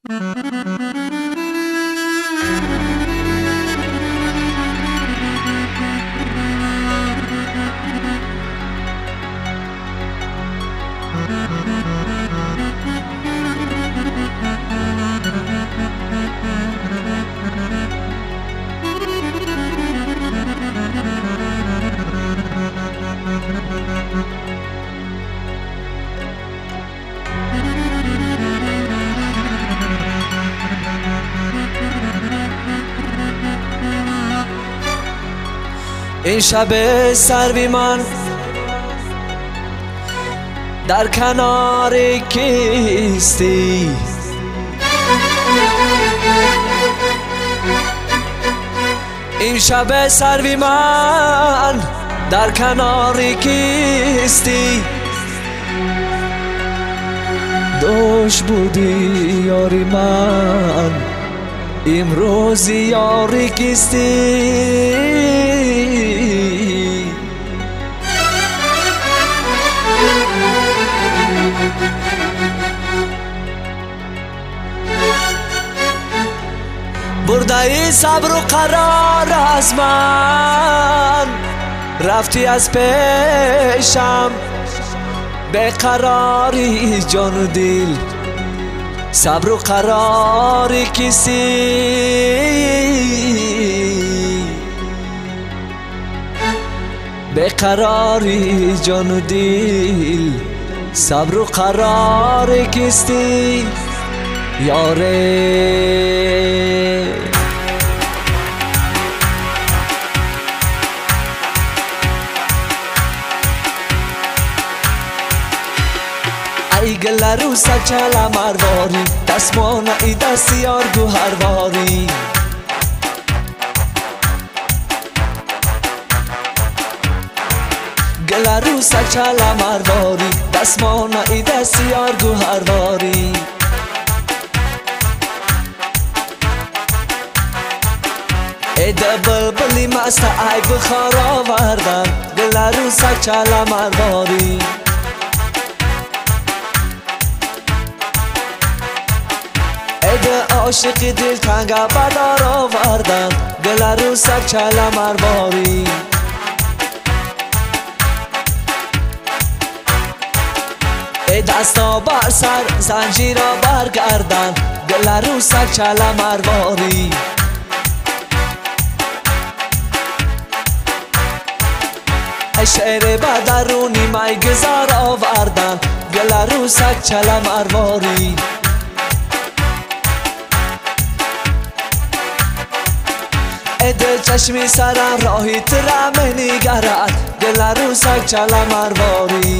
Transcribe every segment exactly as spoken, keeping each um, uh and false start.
این شب سروی من در کنار کیستی؟ این شب سروی من در کنار کیستی؟ دوش بودی یاری من امروز یاری کیستی؟ برده ای صبر و قرار از من، رفتی از پیشم به قراری جان و دل. صبر و قراری کسی به قراری جان و دل. صبر و قرار کسی یاره. ای گل رو سچل مرواری، دستمانه ای دستیار گوهرواری. گل رو سچل مرواری، دستمانه ای دستیار گوهرواری. ای ده بلبلی مست ای بخار آوردن، گل رو سچل مرواری. عاشقی دل تنگه بدار آوردن، گل رو سگ چل مرواری. ای دستا بر سر زنجیرا برگردن، گل رو سگ چل مرواری. ای شعر بدرونی می گذار آوردن، گل رو سگ چل مرواری. ای دل چشمی سرم راهی ترم نگرد، گل رو سگ چل مرواری.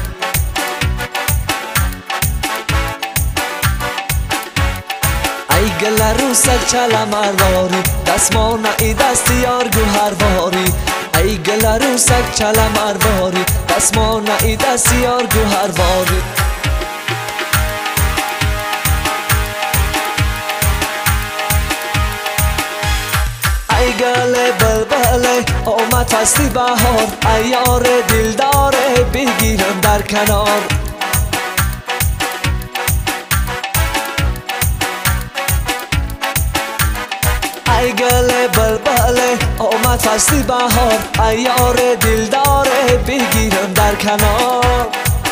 ای گل رو سگ چل مرواری، دستمانه ای دستیار گوهرواری. ای گل رو سگ چل مرواری، دستمانه ای دستیار گوهرواری. ای گل بلبله آمد فصل بهار، ای یار دلداره بگیرم در کنار. ای گل بلبله آمد فصل بهار، ای یار دلداره بگیرم در کنار.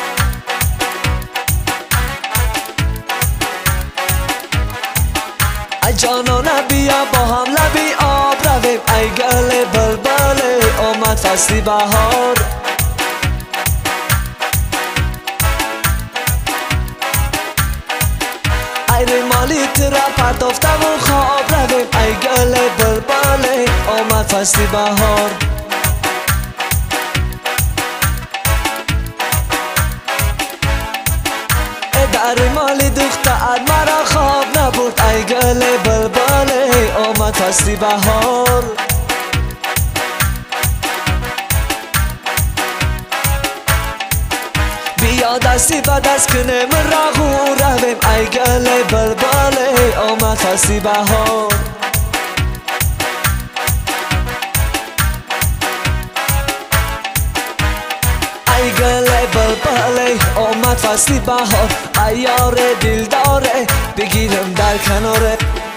ای جانانه بیا با هم لبی آب رویم، ای گل بلبله آمد فصل بهار. ای ریمالی ترا پرتافته و خواب رویم، ای گل بلبله آمد فصل بهار. ای در ریمالی دختر مرا خواب نبود، ای گل بلبله آمد فصل بهار. بیا دستی و دست کنه من را خون رویم، ای گل بلبله آمد فصل بهار. ای گل بلبله آمد آمد فصلی بهار، ایار دل داره بگیرم در کناره.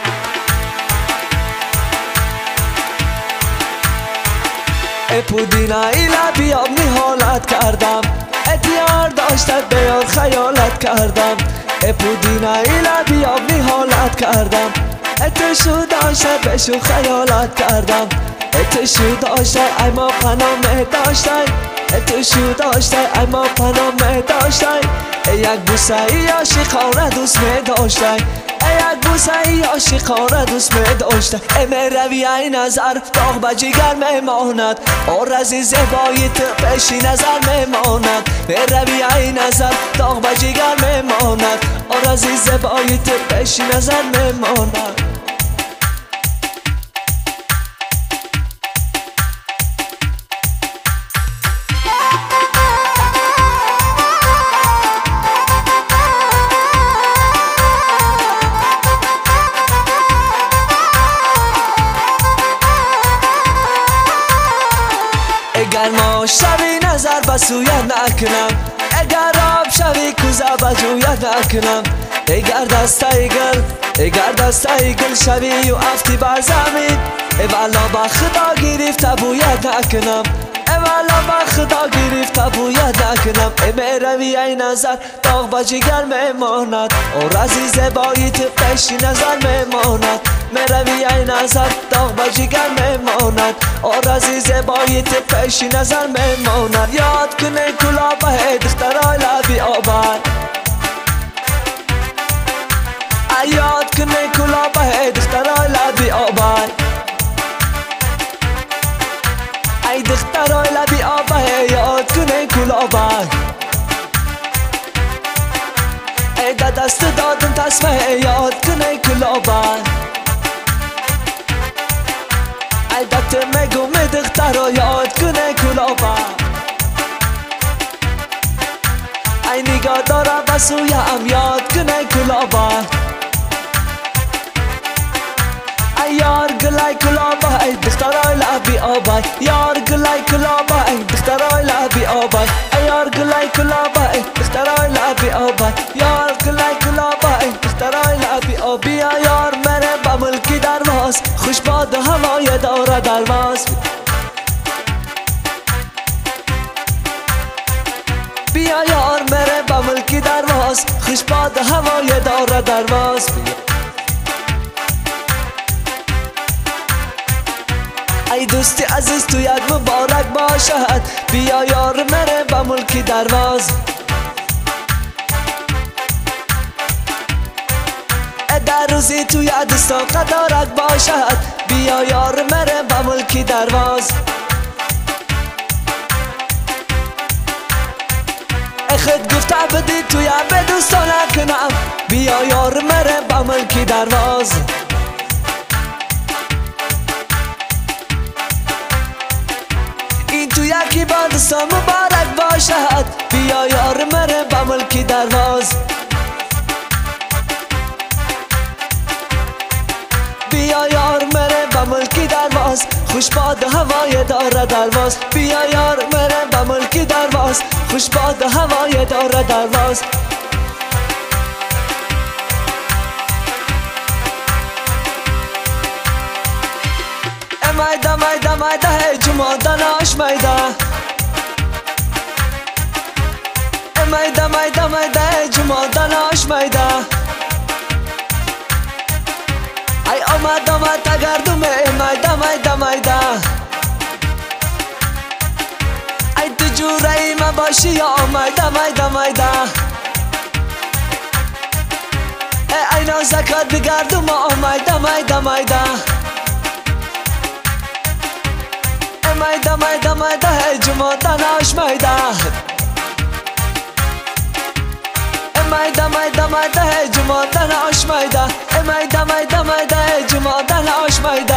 اپودینا ایلا بیام نهالت کردم، اتیار داشتد بیار خیالت کردم. اپودینا ایلا بیام نهالت کردم، اتشو داشتد بشو خیالت کردم. اتشو داشتد اما پنامه داشتد، اتشو داشتد اما پنامه داشتد. یک بوسه ای عاشقانه دوست می داشتد، یک بوسه ای عاشقانه دوست می داشتد. امی روی ای نظر داغ به جگر می ماند، آرزی زیبایی تو پیشی نظر می ماند. می روی ای نظر داغ به جگر می ماند، آرزی زیبایی تو پیشی نظر می ماند. اگر ما شوی نظر بسویت نکنم، اگر آب شوی کوزه بجویت نکنم. اگر دسته گل اگر دسته گل شوی و افتی بر زمین، اولا با خدا گرفته بویت نکنم، اولا با خدا گرفته بویت نکنم. امی روی ای نظر داغ به جگر میماند، آرزی زیبایی تو پیشی نظر میماند. می روی ای نظر داغ به جگر میماند، آرزی زیبایی تو پیشی نظر میماند. یاد کنه کلابه دخترای لبی آبر، یاد کنه کلابه دخترای لبی آبر. ای دخترای لبی آبه یاد کنه کلابه، ای دا دست دادن تسمه یاد کنه کلابه. ای دت مگو می دخترا یاد کنه کلابه، ای نگاه داره بسویه ام یاد کنه کلابه. ای یار گلای کلابه ای دخترای لبی آبای، یار گلای کلابه ای دخترای لبی آبای. ای یار گلای کلابه ای دخترای لبی آبای، یار گلای کلابه ای دخترای لبی آبای. بیا یار مره با ملکی درواز، خوش باد هوای داره درواز. بیا یار مره با ملکی درواز، خوش باد هوای داره درواز. ای دوستی عزیز تو یاد مبارک باشد، بیا یار مره با ملکی درواز. در روزی تو یاد ساقه دارد باشد، بیا یار مره با ملکی درواز. خود گفته بدی تو یاد به دوستان کنم، بیا یار مره با ملکی درواز. این تو یکی با دوستان مبارک باشد، بیا یار مره با ملکی درواز. بیا یار مره با ملکی درواز، خوش باد هوای داره درواز. بیا یار مره با ملکی درواز، خوش باد هوای داره درواز. مایده مایده مایده هی جمادن آش مایده، مایده مایده مایده هی جمادن آش مایده. ای آمد آمد تگردمه مایده مایده مایده، ای تو جوره ای ما باشی یا مایده مایده مایده. ای ای نازکات بگردم مایده مایده مایده، مایده مایده مایده هی جمادن آش مایده. مایده مایده مایده هی جمادن آش مایده، مایده مایده مایده هی جمادن آش مایده.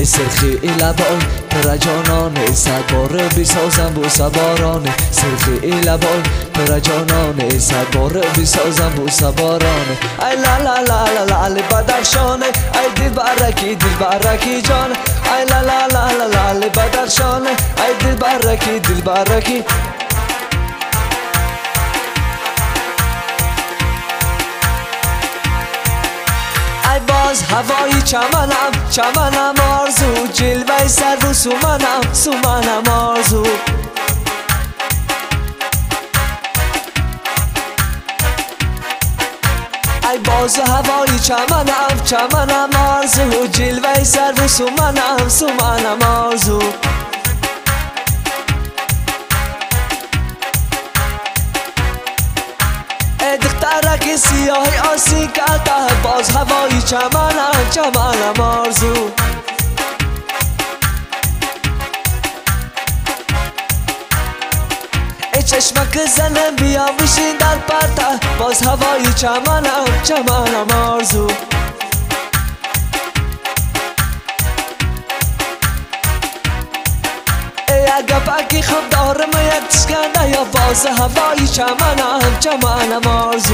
سرخی لبای پر جانانه صد بار بسازم بوسه بارانه سرخی لبای پر جانانه صد بار بسازم بوسه بارانه ای لا لا لا لا لا لی بدخشانه ای دل برکی دل برکی جانه ای لا لا لا لا لا لی بدخشانه ای دل برکی دل برکی ای باز هوای چمنم چمنم آرزو جلوه سرو سومنم سومنم آرزو ای باز هوای چمنم چمنم آرزو جلوه سرو سومنم سومنم آرزو دخترک سیاهی آسی کرده باز هوای چمنم چمنم آرزو ای چشمک زنم بیا بشین در پرده باز هوای چمنم چمنم آرزو اگه بگی خوب دارم یک تشکنده یا باز هوای چمنم چمنم آرزو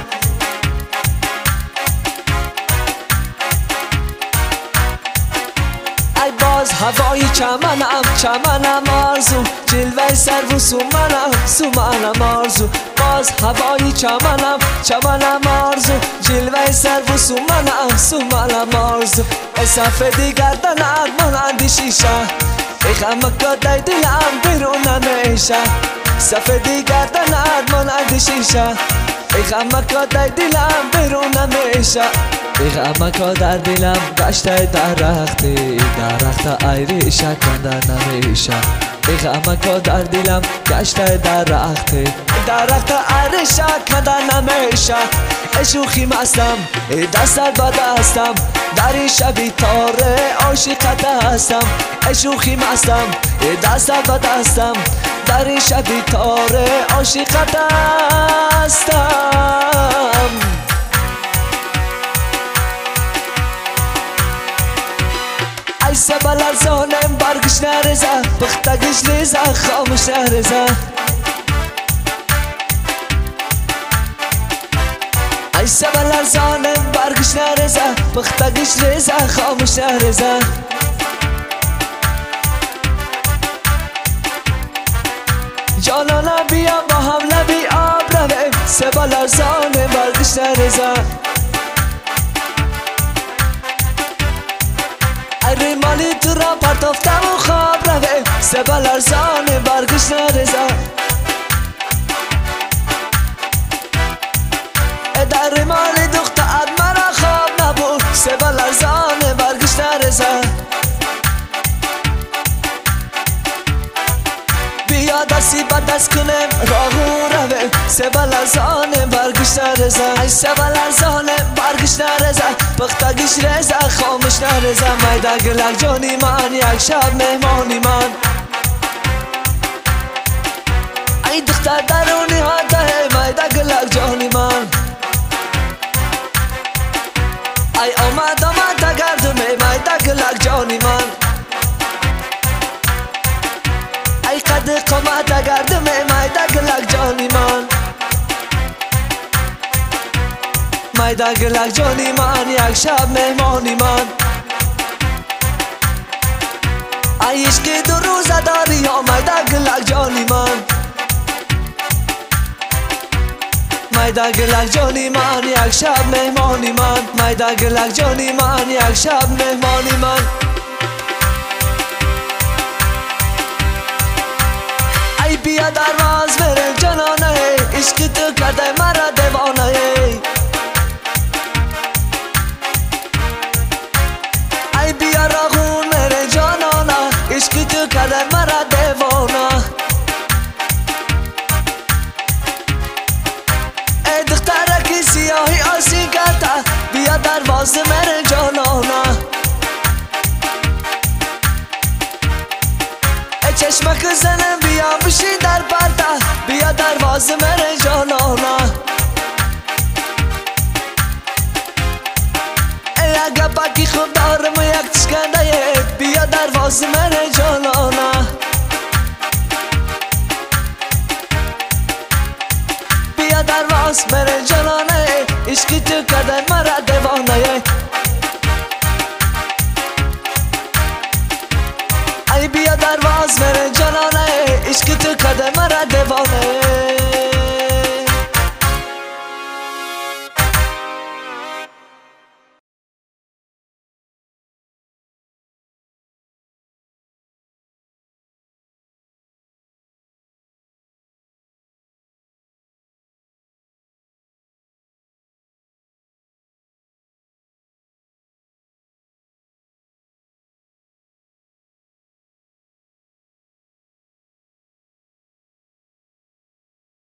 ای باز هوای چمنم چمنم آرزو جلوه سرو سومنم سومنم آرزو باز هوای چمنم چمنم آرزو جلوه سرو سومنم سومنم آرزو ای صف دیگر دنر مانند شیشه ای خمکات دلم بیرون نمیشه صف دیگر دنر مانند شیشه ای خمکات دلم بیرون نمیشه ای خمکات در دلم گشته درختی درخت ایری شکنده نمیشه ای خمکات در دلم گشته درختی درخت ایری شکنده نمیشه ای شوخی مستم ای دستت با دستم در این شبی تاره عاشقت هستم ای شوخی مستم ای دستت با دستم در این شبی تاره عاشقت هستم ای سبل ارزانم برگش نرزه بختگش لیزه خاموش نرزه ای سبل ارزانم برگش نرزه بختگش لیزه خاموش نرزه جانانا بیا با هم لبی آب رویم سبل ارزانم برگش نرزه ای ریمالی تو را پرتافتم و خواب رویم سبل ارزانم برگش نرزه در ریمالی دختر مرا خواب نبود سبل ارزانم برگش نرزه بیا دستی با دست کنم راهو رویم سبل ارزانم برگش نرزه ای سبل ارزانم برگش نرزه بختگیش رزه خاموش نرزه میده گلک جانی من یک شب مهمانی من ای دختر درونی ها ده میده گلک جانی من ای آمد آمد گردم میده گلک جانی من ای قد قامت گردم میده گلک جانی من میده گلک جانی من یک شب مهمانی من ای عشق دو روزه داری ها میده گلک جانی من میده گلک جانی من یک شب مهمانی من میده گلک جانی من یک شب مهمانی من ای بیا در راز بریم جانانه عشق تو کرده مرا دیوانه ای بیا راغون میره جانانه عشق تو کرده مرا دیوانه ای دخترک سیاهی آسی کرده بیا در باز میره جانانه ای چشمک زنم بیا بشین در پرده بیا در باز میره جانانه ای اگه باقی خوب دارم